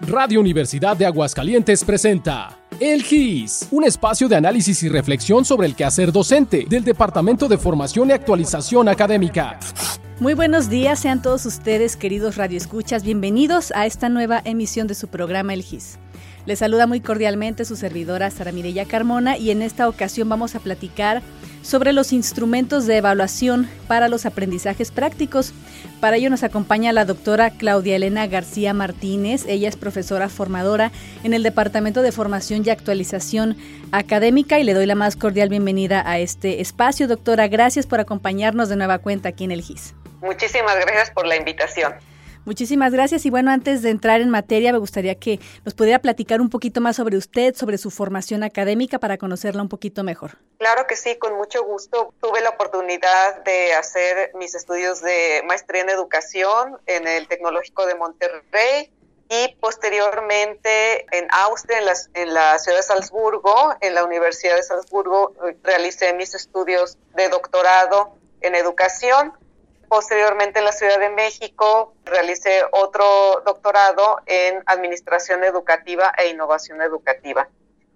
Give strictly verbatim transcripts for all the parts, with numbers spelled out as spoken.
Radio Universidad de Aguascalientes presenta El G I S, un espacio de análisis y reflexión sobre el quehacer docente del Departamento de Formación y Actualización Académica. Muy buenos días, sean todos ustedes, queridos radioescuchas, bienvenidos a esta nueva emisión de su programa El G I S. Les saluda muy cordialmente su servidora Sara Mireya Carmona y en esta ocasión vamos a platicar sobre los instrumentos de evaluación para los aprendizajes prácticos. Para ello nos acompaña la doctora Claudia Elena García Martínez. Ella es profesora formadora en el Departamento de Formación y Actualización Académica y le doy la más cordial bienvenida a este espacio. Doctora, gracias por acompañarnos de nueva cuenta aquí en el G I S. Muchísimas gracias por la invitación. Muchísimas gracias y bueno, antes de entrar en materia me gustaría que nos pudiera platicar un poquito más sobre usted, sobre su formación académica para conocerla un poquito mejor. Claro que sí, con mucho gusto. Tuve la oportunidad de hacer mis estudios de maestría en educación en el Tecnológico de Monterrey y posteriormente en Austria, en la, en la ciudad de Salzburgo, en la Universidad de Salzburgo, realicé mis estudios de doctorado en educación. Posteriormente en la Ciudad de México realicé otro doctorado en Administración Educativa e Innovación Educativa.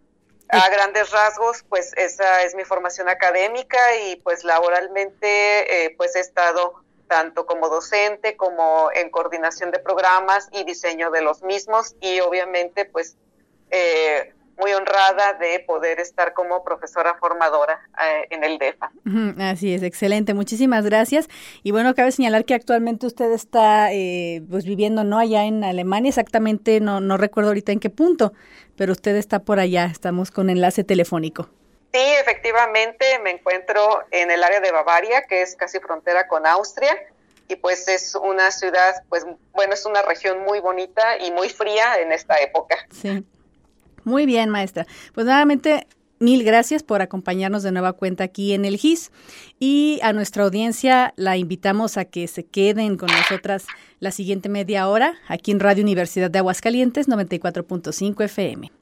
A grandes rasgos, pues esa es mi formación académica y pues laboralmente eh, pues he estado tanto como docente como en coordinación de programas y diseño de los mismos y obviamente pues eh, muy honrada de poder estar como profesora formadora eh, en el D E F A. Así es, excelente, muchísimas gracias. Y bueno, cabe señalar que actualmente usted está eh, pues viviendo no allá en Alemania, exactamente, no, no recuerdo ahorita en qué punto, pero usted está por allá, estamos con enlace telefónico. Sí, efectivamente, me encuentro en el área de Bavaria, que es casi frontera con Austria, y pues es una ciudad, pues bueno, es una región muy bonita y muy fría en esta época. Sí. Muy bien, maestra. Pues nuevamente, mil gracias por acompañarnos de nueva cuenta aquí en el G I S y a nuestra audiencia la invitamos a que se queden con nosotras la siguiente media hora aquí en Radio Universidad de Aguascalientes noventa y cuatro punto cinco F M.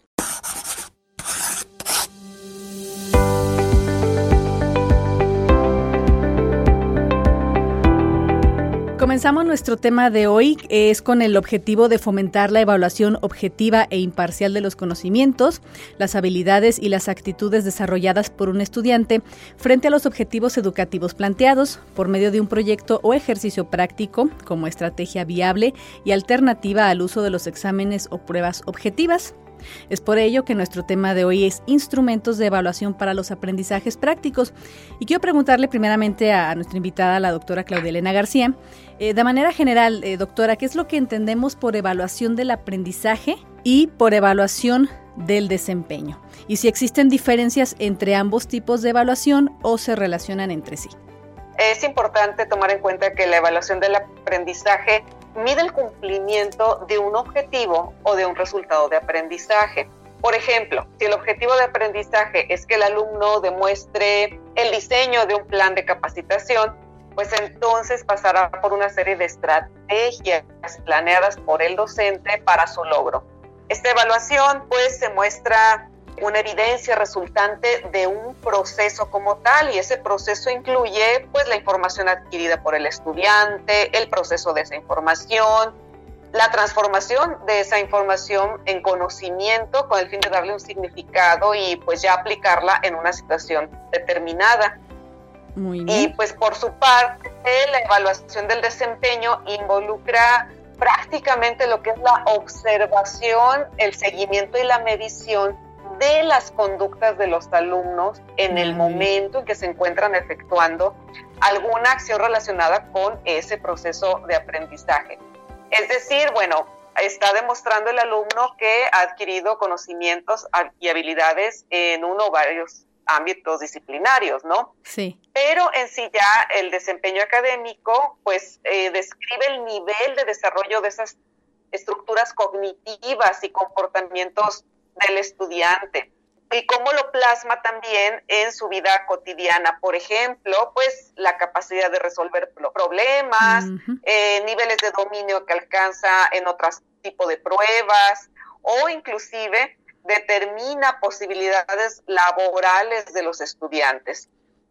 Comenzamos nuestro tema de hoy, es con el objetivo de fomentar la evaluación objetiva e imparcial de los conocimientos, las habilidades y las actitudes desarrolladas por un estudiante frente a los objetivos educativos planteados por medio de un proyecto o ejercicio práctico como estrategia viable y alternativa al uso de los exámenes o pruebas objetivas. Es por ello que nuestro tema de hoy es instrumentos de evaluación para los aprendizajes prácticos. Y quiero preguntarle primeramente a nuestra invitada, la doctora Claudia Elena García, eh, de manera general, eh, doctora, ¿qué es lo que entendemos por evaluación del aprendizaje y por evaluación del desempeño? Y si existen diferencias entre ambos tipos de evaluación o se relacionan entre sí. Es importante tomar en cuenta que la evaluación del aprendizaje mide el cumplimiento de un objetivo o de un resultado de aprendizaje. Por ejemplo, si el objetivo de aprendizaje es que el alumno demuestre el diseño de un plan de capacitación, pues entonces pasará por una serie de estrategias planeadas por el docente para su logro. Esta evaluación pues se muestra una evidencia resultante de un proceso como tal y ese proceso incluye pues la información adquirida por el estudiante, el proceso de esa información, la transformación de esa información en conocimiento con el fin de darle un significado y pues ya aplicarla en una situación determinada. Muy bien. Y pues por su parte la evaluación del desempeño involucra prácticamente lo que es la observación, el seguimiento y la medición de las conductas de los alumnos en el momento en que se encuentran efectuando alguna acción relacionada con ese proceso de aprendizaje. Es decir, bueno, está demostrando el alumno que ha adquirido conocimientos y habilidades en uno o varios ámbitos disciplinarios, ¿no? Sí. Pero en sí ya el desempeño académico, pues, eh, describe el nivel de desarrollo de esas estructuras cognitivas y comportamientos del estudiante y cómo lo plasma también en su vida cotidiana. Por ejemplo, pues la capacidad de resolver problemas, uh-huh. eh, niveles de dominio que alcanza en otros tipos de pruebas o inclusive determina posibilidades laborales de los estudiantes.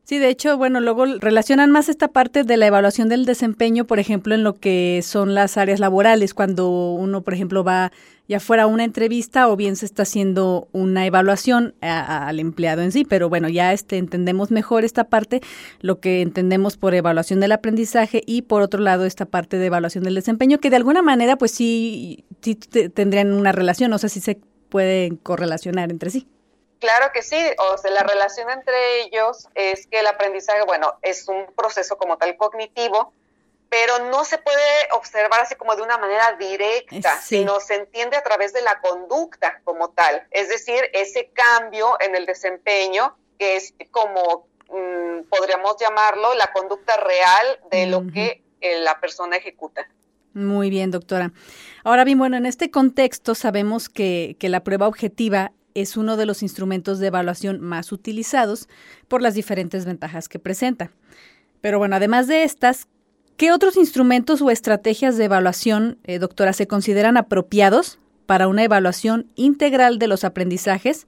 Sí, de hecho, bueno, luego relacionan más esta parte de la evaluación del desempeño, por ejemplo, en lo que son las áreas laborales, cuando uno, por ejemplo, va ya fuera a una entrevista o bien se está haciendo una evaluación a, a, al empleado en sí, pero bueno, ya este entendemos mejor esta parte, lo que entendemos por evaluación del aprendizaje y por otro lado esta parte de evaluación del desempeño, que de alguna manera pues sí, sí t- tendrían una relación, no sé si se pueden correlacionar entre sí. Claro que sí, o sea, la relación entre ellos es que el aprendizaje, bueno, es un proceso como tal cognitivo, pero no se puede observar así como de una manera directa, sí. sino se entiende a través de la conducta como tal, es decir, ese cambio en el desempeño que es como, mmm, podríamos llamarlo, la conducta real de uh-huh. lo que eh, la persona ejecuta. Muy bien, doctora. Ahora bien, bueno, en este contexto sabemos que, que la prueba objetiva es uno de los instrumentos de evaluación más utilizados por las diferentes ventajas que presenta. Pero bueno, además de estas, ¿qué otros instrumentos o estrategias de evaluación, eh, doctora, se consideran apropiados para una evaluación integral de los aprendizajes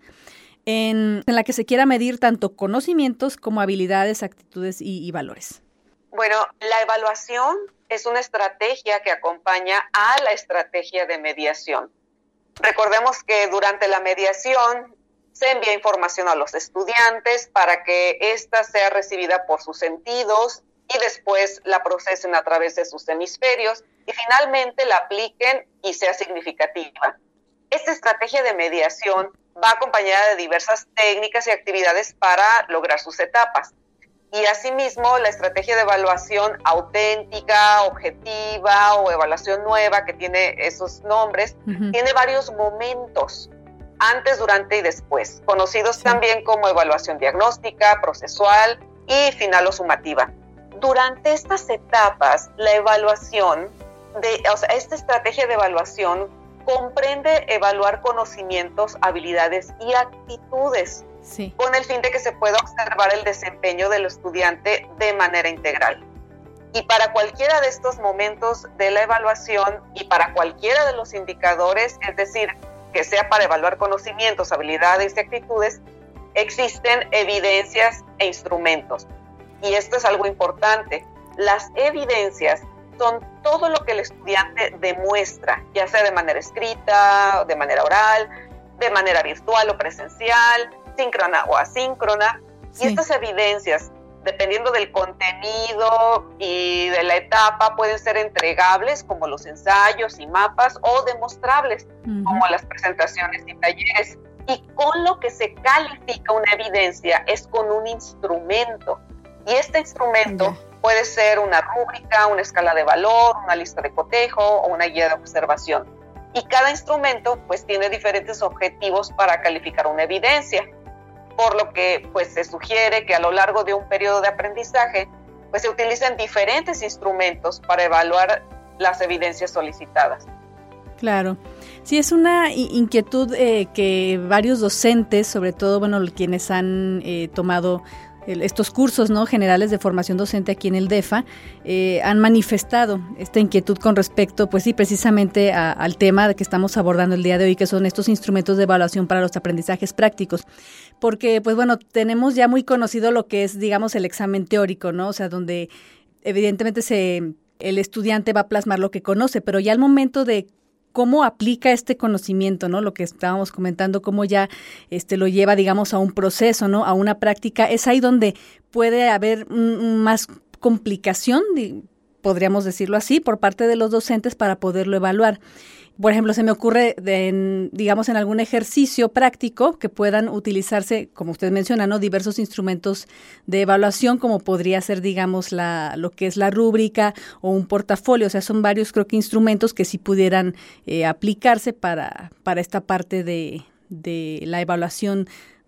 en, en la que se quiera medir tanto conocimientos como habilidades, actitudes y, y valores? Bueno, la evaluación es una estrategia que acompaña a la estrategia de mediación. Recordemos que durante la mediación se envía información a los estudiantes para que ésta sea recibida por sus sentidos y después la procesen a través de sus hemisferios y finalmente la apliquen y sea significativa. Esta estrategia de mediación va acompañada de diversas técnicas y actividades para lograr sus etapas. Y asimismo, la estrategia de evaluación auténtica, objetiva o evaluación nueva, que tiene esos nombres, uh-huh. tiene varios momentos, antes, durante y después, conocidos sí. también como evaluación diagnóstica, procesual y final o sumativa. Durante estas etapas, la evaluación, de, o sea, esta estrategia de evaluación comprende evaluar conocimientos, habilidades y actitudes, sí. con el fin de que se pueda observar el desempeño del estudiante de manera integral. Y para cualquiera de estos momentos de la evaluación y para cualquiera de los indicadores, es decir, que sea para evaluar conocimientos, habilidades y actitudes, existen evidencias e instrumentos. Y esto es algo importante. Las evidencias son todo lo que el estudiante demuestra, ya sea de manera escrita, de manera oral, de manera virtual o presencial, síncrona o asíncrona, sí. y estas evidencias, dependiendo del contenido y de la etapa, pueden ser entregables como los ensayos y mapas o demostrables uh-huh. como las presentaciones y talleres. Y con lo que se califica una evidencia es con un instrumento, y este instrumento uh-huh. puede ser una rúbrica, una escala de valor, una lista de cotejo o una guía de observación. Y cada instrumento pues tiene diferentes objetivos para calificar una evidencia, por lo que pues se sugiere que a lo largo de un periodo de aprendizaje pues se utilicen diferentes instrumentos para evaluar las evidencias solicitadas. Claro, sí, es una inquietud eh, que varios docentes, sobre todo bueno quienes han eh, tomado estos cursos no generales de formación docente aquí en el D E F A, eh, han manifestado esta inquietud con respecto, pues sí, precisamente a, al tema que estamos abordando el día de hoy, que son estos instrumentos de evaluación para los aprendizajes prácticos. Porque, pues bueno, tenemos ya muy conocido lo que es, digamos, el examen teórico, ¿no? O sea, donde evidentemente se, el estudiante va a plasmar lo que conoce, pero ya al momento de cómo aplica este conocimiento, ¿no? Lo que estábamos comentando, cómo ya este lo lleva, digamos, a un proceso, ¿no? A una práctica, es ahí donde puede haber mm, más complicación, podríamos decirlo así, por parte de los docentes para poderlo evaluar. Por ejemplo, se me ocurre, de, en, digamos, en algún ejercicio práctico que puedan utilizarse, como usted menciona, ¿no? Diversos instrumentos de evaluación, como podría ser, digamos, la, lo que es la rúbrica o un portafolio. O sea, son varios, creo que, instrumentos que sí pudieran eh, aplicarse para, para esta parte de, de la evaluación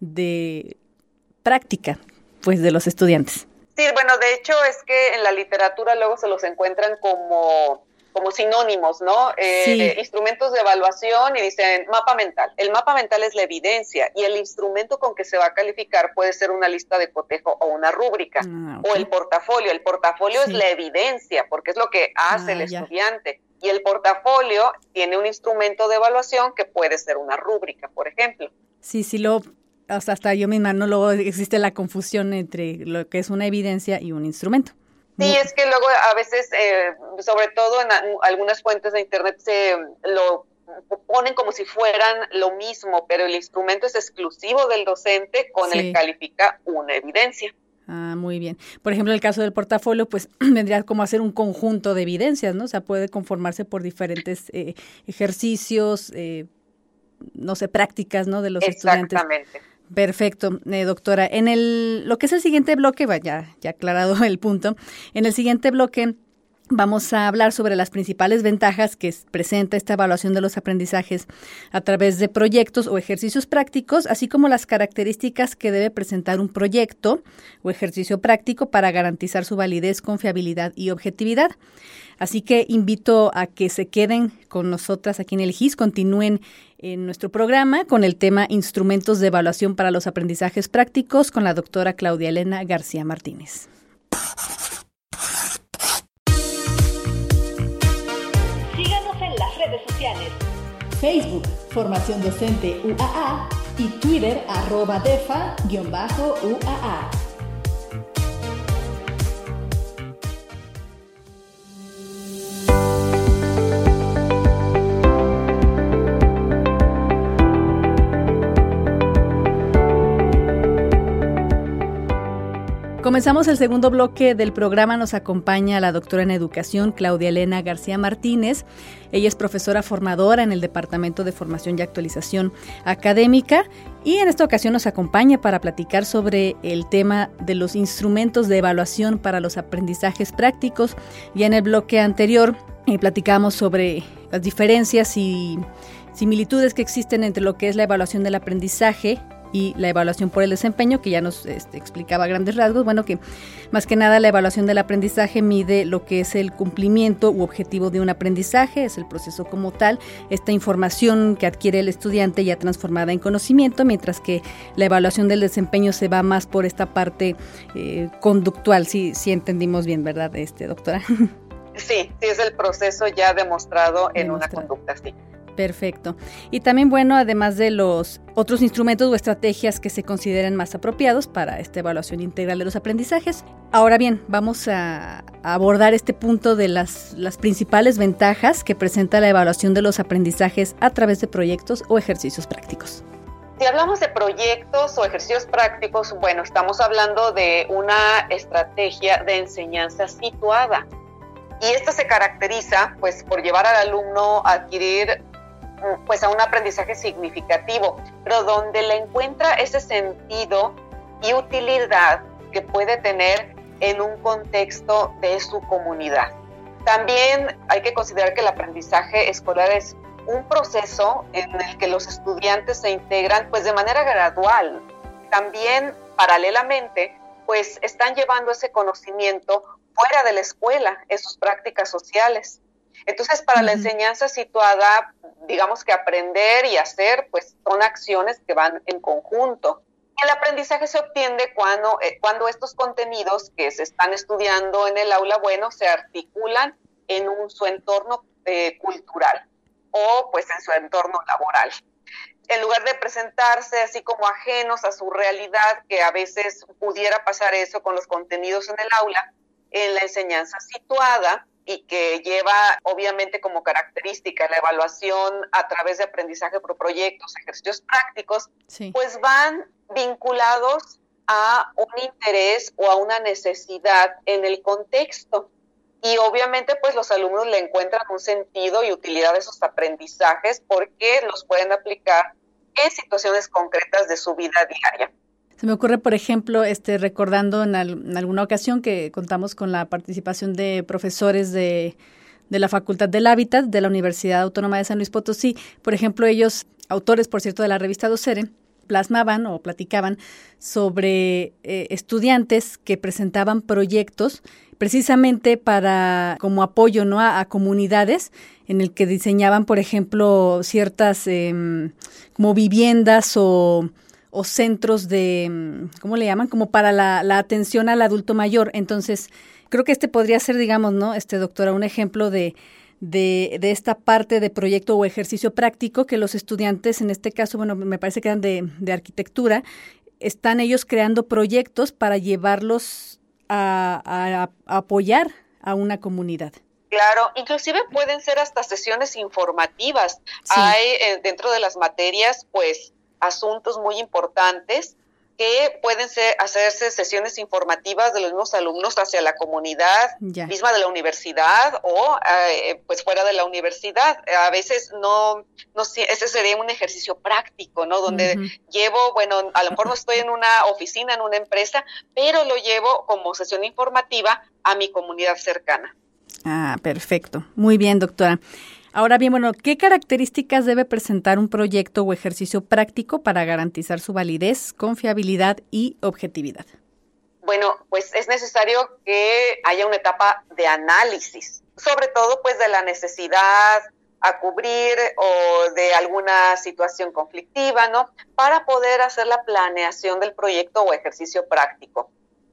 de práctica, pues, de los estudiantes. Sí, bueno, de hecho es que en la literatura luego se los encuentran como... como sinónimos, ¿no? Eh, sí. eh, instrumentos de evaluación y dicen mapa mental. El mapa mental es la evidencia y el instrumento con que se va a calificar puede ser una lista de cotejo o una rúbrica ah, okay. o el portafolio. El portafolio sí. es la evidencia porque es lo que hace ah, el ya. estudiante y el portafolio tiene un instrumento de evaluación que puede ser una rúbrica, por ejemplo. Sí, sí, lo hasta, hasta yo misma, ¿no? Luego existe la confusión entre lo que es una evidencia y un instrumento. Sí, es que luego a veces, eh, sobre todo en a, algunas fuentes de internet, se lo ponen como si fueran lo mismo, pero el instrumento es exclusivo del docente con sí. el que califica una evidencia. Ah, muy bien. Por ejemplo, en el caso del portafolio, pues vendría como a ser un conjunto de evidencias, ¿no? O sea, puede conformarse por diferentes eh, ejercicios, eh, no sé, prácticas, ¿no? De los estudiantes. Exactamente. Perfecto, eh, doctora. En el lo que es el siguiente bloque, ya, ya aclarado el punto, en el siguiente bloque vamos a hablar sobre las principales ventajas que presenta esta evaluación de los aprendizajes a través de proyectos o ejercicios prácticos, así como las características que debe presentar un proyecto o ejercicio práctico para garantizar su validez, confiabilidad y objetividad. Así que invito a que se queden con nosotras aquí en el G I S, continúen en nuestro programa con el tema Instrumentos de Evaluación para los Aprendizajes Prácticos con la doctora Claudia Elena García Martínez. Redes sociales. Facebook, Formación Docente U A A y Twitter, arroba defa guión bajo U A A. Comenzamos el segundo bloque del programa. Nos acompaña la doctora en Educación, Claudia Elena García Martínez. Ella es profesora formadora en el Departamento de Formación y Actualización Académica y en esta ocasión nos acompaña para platicar sobre el tema de los instrumentos de evaluación para los aprendizajes prácticos. Ya en el bloque anterior eh, platicamos sobre las diferencias y similitudes que existen entre lo que es la evaluación del aprendizaje y la evaluación por el desempeño, que ya nos este, explicaba a grandes rasgos. Bueno, que más que nada la evaluación del aprendizaje mide lo que es el cumplimiento u objetivo de un aprendizaje, es el proceso como tal, esta información que adquiere el estudiante ya transformada en conocimiento, mientras que la evaluación del desempeño se va más por esta parte eh, conductual. Sí, sí entendimos bien, ¿verdad, este, doctora? Sí, sí es el proceso ya demostrado en demostrado. Una conducta, sí. Perfecto. Y también, bueno, además de los otros instrumentos o estrategias que se consideren más apropiados para esta evaluación integral de los aprendizajes. Ahora bien, vamos a, a abordar este punto de las, las principales ventajas que presenta la evaluación de los aprendizajes a través de proyectos o ejercicios prácticos. Si hablamos de proyectos o ejercicios prácticos, bueno, estamos hablando de una estrategia de enseñanza situada. Y esta se caracteriza, pues, por llevar al alumno a adquirir pues a un aprendizaje significativo, pero donde le encuentra ese sentido y utilidad que puede tener en un contexto de su comunidad. También hay que considerar que el aprendizaje escolar es un proceso en el que los estudiantes se integran pues de manera gradual. También, paralelamente, pues están llevando ese conocimiento fuera de la escuela, en sus prácticas sociales. Entonces, para uh-huh. la enseñanza situada, digamos que aprender y hacer, pues son acciones que van en conjunto. El aprendizaje se obtiene cuando, eh, cuando estos contenidos que se están estudiando en el aula, bueno, se articulan en un, su entorno eh, cultural o pues en su entorno laboral. En lugar de presentarse así como ajenos a su realidad, que a veces pudiera pasar eso con los contenidos en el aula, en la enseñanza situada, y que lleva obviamente como característica la evaluación a través de aprendizaje por proyectos, ejercicios prácticos, sí. pues van vinculados a un interés o a una necesidad en el contexto. Y obviamente pues los alumnos le encuentran un sentido y utilidad de esos aprendizajes porque los pueden aplicar en situaciones concretas de su vida diaria. Se me ocurre, por ejemplo, este, recordando en, al, en alguna ocasión que contamos con la participación de profesores de, de la Facultad del Hábitat de la Universidad Autónoma de San Luis Potosí. Por ejemplo, ellos, autores, por cierto, de la revista Docere, plasmaban o platicaban sobre eh, estudiantes que presentaban proyectos precisamente para como apoyo, ¿no?, a, a comunidades en el que diseñaban, por ejemplo, ciertas eh, como viviendas o o centros de, ¿cómo le llaman? Como para la, la atención al adulto mayor. Entonces, creo que este podría ser, digamos, ¿no? Este, doctora, un ejemplo de, de, de esta parte de proyecto o ejercicio práctico que los estudiantes, en este caso, bueno, me parece que eran de, de arquitectura, están ellos creando proyectos para llevarlos a, a, a apoyar a una comunidad. Claro, inclusive pueden ser hasta sesiones informativas. Sí. Hay eh, dentro de las materias, pues, asuntos muy importantes que pueden ser, hacerse sesiones informativas de los mismos alumnos hacia la comunidad ya. misma de la universidad o eh, pues fuera de la universidad. A veces no, no, ese sería un ejercicio práctico, ¿no? Donde uh-huh. llevo, bueno, a lo mejor no estoy en una oficina, en una empresa, pero lo llevo como sesión informativa a mi comunidad cercana. Ah, perfecto. Muy bien, doctora. Ahora bien, bueno, ¿qué características debe presentar un proyecto o ejercicio práctico para garantizar su validez, confiabilidad y objetividad? Bueno, pues es necesario que haya una etapa de análisis, sobre todo pues de la necesidad a cubrir o de alguna situación conflictiva, ¿no? Para poder hacer la planeación del proyecto o ejercicio práctico.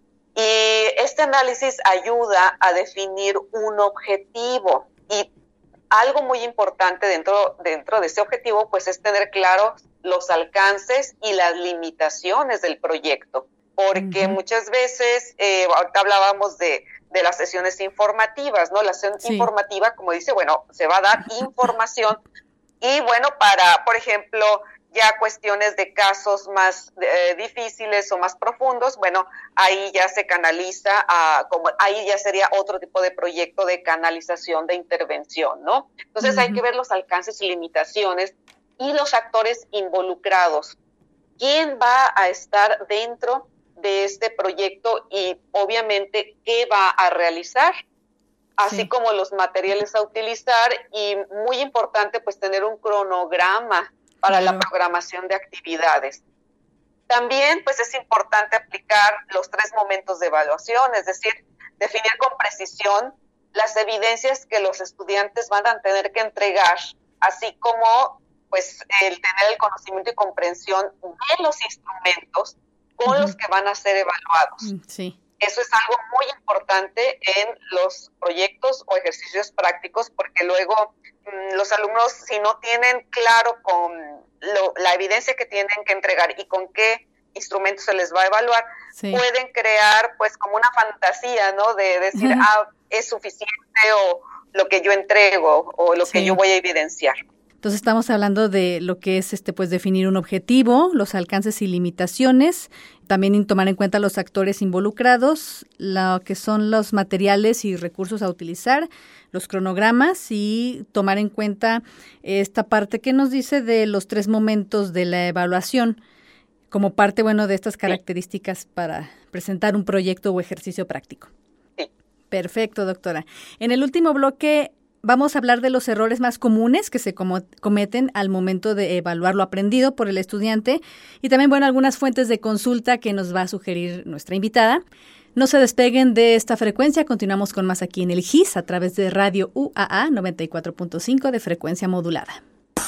Y este análisis ayuda a definir un objetivo y algo muy importante dentro, dentro de ese objetivo, pues es tener claros los alcances y las limitaciones del proyecto, porque uh-huh. muchas veces, eh, ahorita hablábamos de, de las sesiones informativas, ¿no? La sesión sí. informativa, como dice, bueno, se va a dar información y bueno, para, por ejemplo, ya cuestiones de casos más eh, difíciles o más profundos, bueno, ahí ya se canaliza, a, como ahí ya sería otro tipo de proyecto de canalización, de intervención, ¿no? Entonces uh-huh. hay que ver los alcances y limitaciones y los actores involucrados. ¿Quién va a estar dentro de este proyecto y obviamente qué va a realizar? Así sí. como los materiales a utilizar y muy importante pues tener un cronograma para la programación de actividades. También, pues, es importante aplicar los tres momentos de evaluación, es decir, definir con precisión las evidencias que los estudiantes van a tener que entregar, así como, pues, el tener el conocimiento y comprensión de los instrumentos con uh-huh. los que van a ser evaluados. Sí. Eso es algo muy importante en los proyectos o ejercicios prácticos, porque luego mmm, los alumnos, si no tienen claro con lo, la evidencia que tienen que entregar y con qué instrumentos se les va a evaluar, sí. pueden crear pues como una fantasía, ¿no? De decir, uh-huh. ah, es suficiente o lo que yo entrego o lo sí. que yo voy a evidenciar. Entonces estamos hablando de lo que es este pues definir un objetivo, los alcances y limitaciones, también tomar en cuenta los actores involucrados, lo que son los materiales y recursos a utilizar, los cronogramas y tomar en cuenta esta parte que nos dice de los tres momentos de la evaluación como parte, bueno, de estas características sí. para presentar un proyecto o ejercicio práctico. Sí. Perfecto, doctora. En el último bloque vamos a hablar de los errores más comunes que se com- cometen al momento de evaluar lo aprendido por el estudiante y también, bueno, algunas fuentes de consulta que nos va a sugerir nuestra invitada. No se despeguen de esta frecuencia, continuamos con más aquí en el G I S a través de Radio U A A noventa y cuatro punto cinco de frecuencia modulada.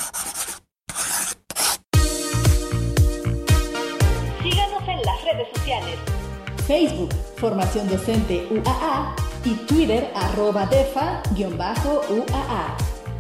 Síganos en las redes sociales. Facebook, Formación Docente U A A y Twitter, arroba defa, guión bajo, U A A.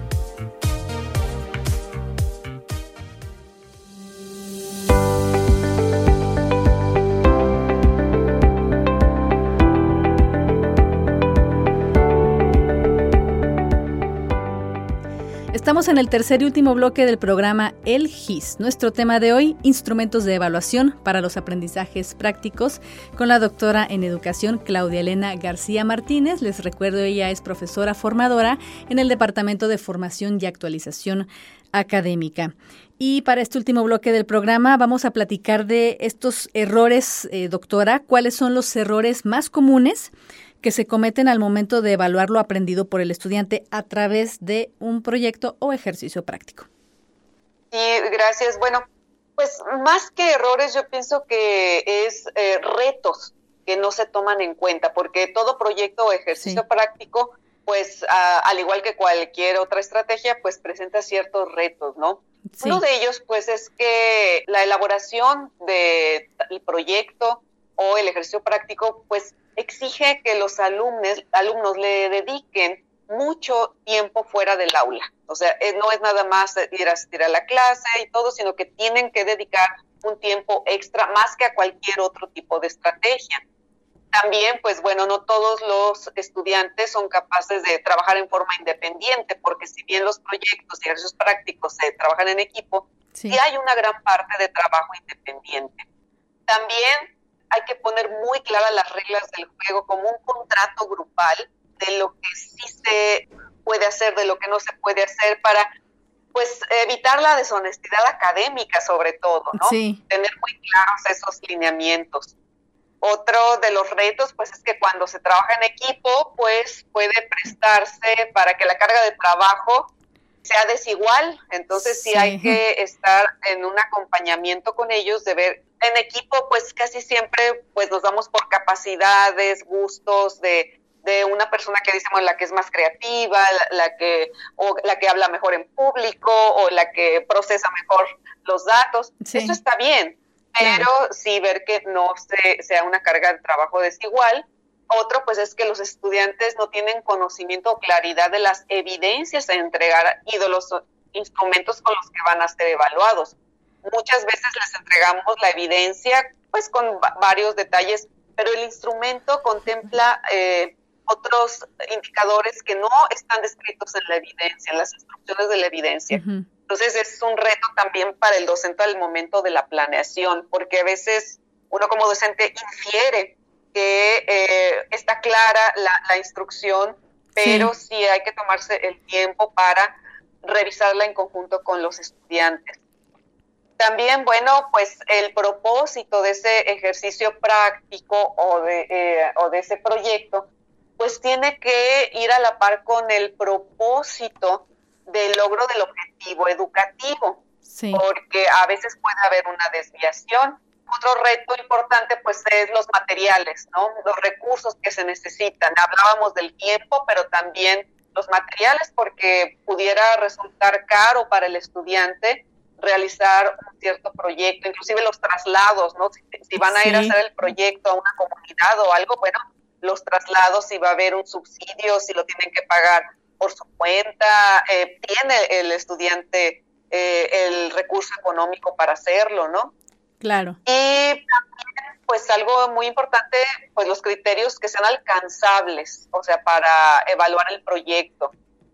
Estamos en el tercer y último bloque del programa El G I S. Nuestro tema de hoy, instrumentos de evaluación para los aprendizajes prácticos, con la doctora en educación Claudia Elena García Martínez. Les recuerdo, ella es profesora formadora en el Departamento de Formación y Actualización Académica. Y para este último bloque del programa vamos a platicar de estos errores, eh, doctora. ¿Cuáles son los errores más comunes que se cometen al momento de evaluar lo aprendido por el estudiante a través de un proyecto o ejercicio práctico? Sí, gracias. Bueno, pues más que errores, yo pienso que es eh, retos que no se toman en cuenta, porque todo proyecto o ejercicio sí. práctico, pues a, al igual que cualquier otra estrategia, pues presenta ciertos retos, ¿no? Sí. Uno de ellos, pues, es que la elaboración del proyecto o el ejercicio práctico, pues, exige que los alumnos, alumnos le dediquen mucho tiempo fuera del aula. O sea, no es nada más ir a asistir a la clase y todo, sino que tienen que dedicar un tiempo extra más que a cualquier otro tipo de estrategia. También, pues bueno, no todos los estudiantes son capaces de trabajar en forma independiente, porque si bien los proyectos y ejercicios prácticos se trabajan en equipo, sí. sí hay una gran parte de trabajo independiente. También hay que poner muy claras las reglas del juego como un contrato grupal de lo que sí se puede hacer, de lo que no se puede hacer, para pues evitar la deshonestidad académica sobre todo, ¿no? Sí. Tener muy claros esos lineamientos. Otro de los retos, pues, es que cuando se trabaja en equipo, pues, puede prestarse para que la carga de trabajo sea desigual. Entonces, sí, sí hay que estar en un acompañamiento con ellos, de ver en equipo, pues, casi siempre, pues, nos damos por capacidades, gustos de, de una persona que decimos la que es más creativa, la, la que, o la que habla mejor en público, o la que procesa mejor los datos. Sí. Eso está bien. Pero claro. sí ver que no se, sea una carga de trabajo desigual. Otro, pues, es que los estudiantes no tienen conocimiento o claridad de las evidencias a entregar y de los instrumentos con los que van a ser evaluados. Muchas veces les entregamos la evidencia, pues, con va- varios detalles, pero el instrumento contempla eh, otros indicadores que no están descritos en la evidencia, en las instrucciones de la evidencia. Uh-huh. Entonces es un reto también para el docente al momento de la planeación, porque a veces uno como docente infiere que eh, está clara la, la instrucción, pero sí. sí hay que tomarse el tiempo para revisarla en conjunto con los estudiantes. También, bueno, pues el propósito de ese ejercicio práctico o de, eh, o de ese proyecto, pues tiene que ir a la par con el propósito del logro del objetivo educativo, sí. porque a veces puede haber una desviación. Otro reto importante, pues, es los materiales, ¿no? Los recursos que se necesitan. Hablábamos del tiempo, pero también los materiales, porque pudiera resultar caro para el estudiante realizar un cierto proyecto, inclusive los traslados, ¿no? Si, si van a ir sí. a hacer el proyecto a una comunidad o algo, bueno, los traslados, si va a haber un subsidio, si lo tienen que pagar por su cuenta, eh, tiene el estudiante eh, el recurso económico para hacerlo, ¿no? Claro. Y también, pues, algo muy importante, pues, los criterios que sean alcanzables, o sea, para evaluar el proyecto,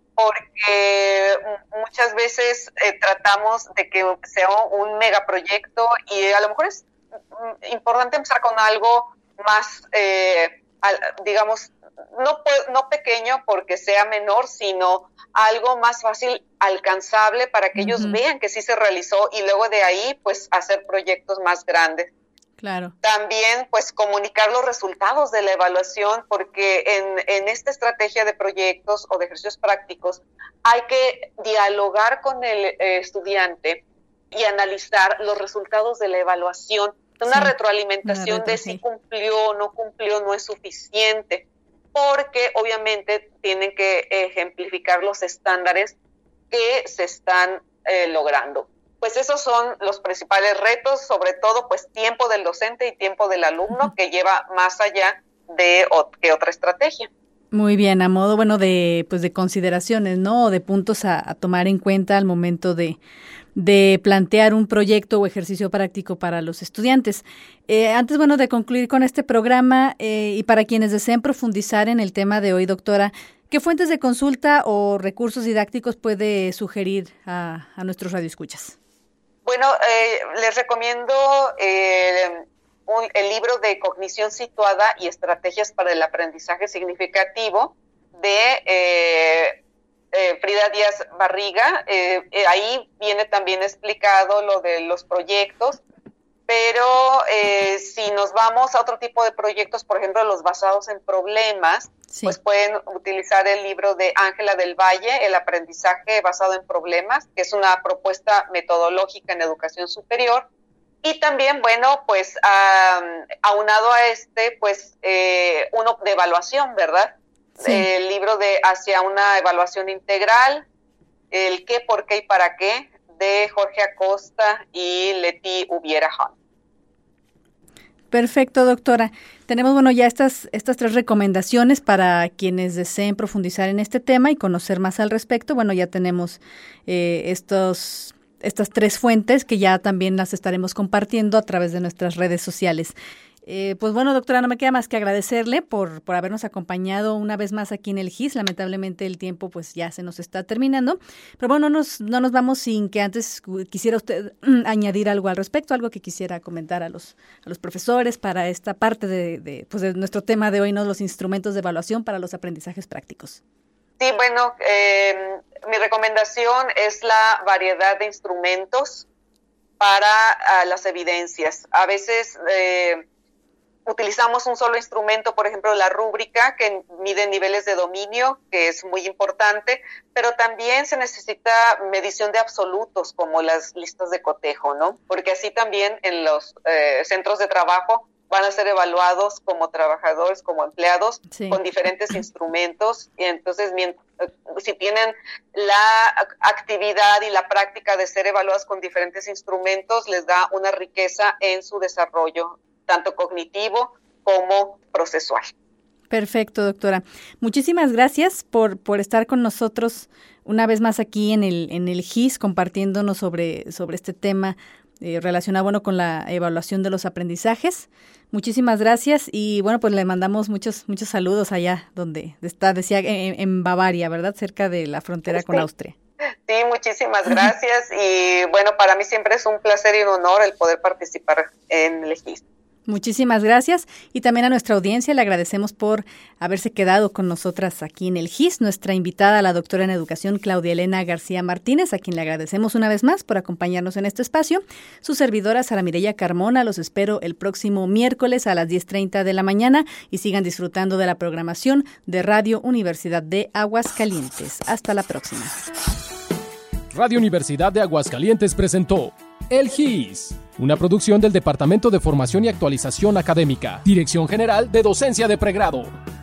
porque muchas veces eh, tratamos de que sea un megaproyecto y a lo mejor es importante empezar con algo más, eh, digamos, No, no pequeño porque sea menor, sino algo más fácil alcanzable para que uh-huh. ellos vean que sí se realizó y luego de ahí, pues, hacer proyectos más grandes. Claro. También, pues, comunicar los resultados de la evaluación, porque en, en esta estrategia de proyectos o de ejercicios prácticos hay que dialogar con el eh, estudiante y analizar los resultados de la evaluación. Una sí, retroalimentación una retro, de si sí. cumplió o no cumplió no es suficiente, porque obviamente tienen que ejemplificar los estándares que se están eh, logrando. Pues esos son los principales retos, sobre todo pues tiempo del docente y tiempo del alumno, uh-huh. que lleva más allá de o, que otra estrategia. Muy bien, a modo bueno de pues de consideraciones, ¿no? O de puntos a, a tomar en cuenta al momento de de plantear un proyecto o ejercicio práctico para los estudiantes. Eh, antes, bueno, de concluir con este programa eh, y para quienes deseen profundizar en el tema de hoy, doctora, ¿qué fuentes de consulta o recursos didácticos puede sugerir a, a nuestros radioescuchas? Bueno, eh, les recomiendo eh, un, el libro de Cognición Situada y Estrategias para el Aprendizaje Significativo de eh, Eh, Frida Díaz Barriga. Eh, eh, ahí viene también explicado lo de los proyectos, pero eh, si nos vamos a otro tipo de proyectos, por ejemplo, los basados en problemas, sí. pues pueden utilizar el libro de Ángela del Valle, El aprendizaje basado en problemas, que es una propuesta metodológica en educación superior. Y también, bueno, pues um, aunado a este, pues eh, uno de evaluación, ¿verdad? Sí. El libro de Hacia una evaluación integral, el qué, por qué y para qué, de Jorge Acosta y Leti Ubiera Hunt. Perfecto, doctora. Tenemos, bueno, ya estas, estas tres recomendaciones para quienes deseen profundizar en este tema y conocer más al respecto. Bueno, ya tenemos eh, estos, estas tres fuentes que ya también las estaremos compartiendo a través de nuestras redes sociales. Eh, pues bueno, doctora, no me queda más que agradecerle por, por habernos acompañado una vez más aquí en el G I S. Lamentablemente el tiempo pues ya se nos está terminando, pero bueno, no nos, no nos vamos sin que antes quisiera usted añadir algo al respecto, algo que quisiera comentar a los, a los profesores para esta parte de, de, pues de nuestro tema de hoy, ¿no? Los instrumentos de evaluación para los aprendizajes prácticos. Sí, bueno, eh, mi recomendación es la variedad de instrumentos para uh, las evidencias. A veces eh, utilizamos un solo instrumento, por ejemplo, la rúbrica, que mide niveles de dominio, que es muy importante, pero también se necesita medición de absolutos, como las listas de cotejo, ¿no? Porque así también en los eh, centros de trabajo van a ser evaluados como trabajadores, como empleados, sí, con diferentes instrumentos. Y entonces, si tienen la actividad y la práctica de ser evaluados con diferentes instrumentos, les da una riqueza en su desarrollo, tanto cognitivo como procesual. Perfecto, doctora. Muchísimas gracias por, por estar con nosotros una vez más aquí en el, en el G I S, compartiéndonos sobre, sobre este tema eh, relacionado bueno, con la evaluación de los aprendizajes. Muchísimas gracias y bueno, pues le mandamos muchos muchos saludos allá donde está, decía, en, en Bavaria, ¿verdad? Cerca de la frontera sí. con Austria. Sí, muchísimas gracias y bueno, para mí siempre es un placer y un honor el poder participar en el G I S. Muchísimas gracias y también a nuestra audiencia le agradecemos por haberse quedado con nosotras aquí en el G I S. Nuestra invitada, la doctora en educación Claudia Elena García Martínez, a quien le agradecemos una vez más por acompañarnos en este espacio. Su servidora Sara Mireya Carmona, los espero el próximo miércoles a las diez treinta de la mañana y sigan disfrutando de la programación de Radio Universidad de Aguascalientes. Hasta la próxima. Radio Universidad de Aguascalientes presentó El G I S, una producción del Departamento de Formación y Actualización Académica, Dirección General de Docencia de Pregrado.